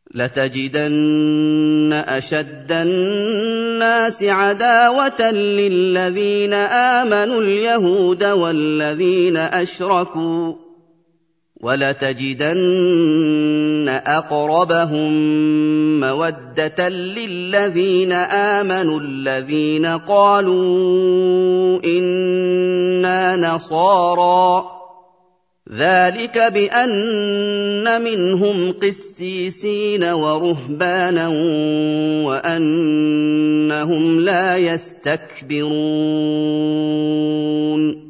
لَتَجِدَنَّ أَشَدَّ النَّاسِ عَدَاوَةً لِّلَّذِينَ آمَنُوا الْيَهُودَ وَالَّذِينَ أَشْرَكُوا ۖ وَلَتَجِدَنَّ أَقْرَبَهُم مَّوَدَّةً لِّلَّذِينَ آمَنُوا الَّذِينَ قَالُوا إِنَّا نَصَارَىٰ ۚ ذَٰلِكَ بِأَنَّ مِنْهُمْ قِسِّيسِينَ وَرُهْبَانًا وَأَنَّهُمْ لَا يَسْتَكْبِرُونَ